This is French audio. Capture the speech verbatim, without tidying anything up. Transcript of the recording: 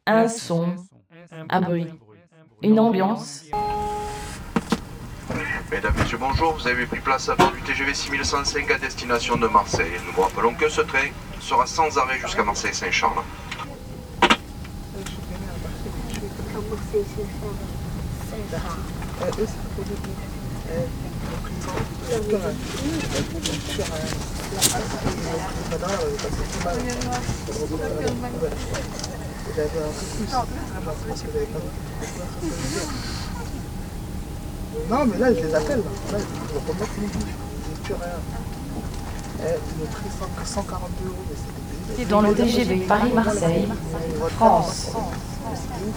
un son, un bruit, une ambiance. Mesdames, Messieurs, bonjour. Vous avez pris place à bord du T G V six mille cent cinq à destination de Marseille. Nous vous rappelons que ce train sera sans arrêt jusqu'à Marseille-Saint-Charles. Non, mais là, je les appelle. Là, là je vais remettre les bouches. J'ai plus rien. Eh, ils m'ont pris cent quarante-deux euros, mais c'est des Dans le T G V Paris-Marseille, France. C'est ouf.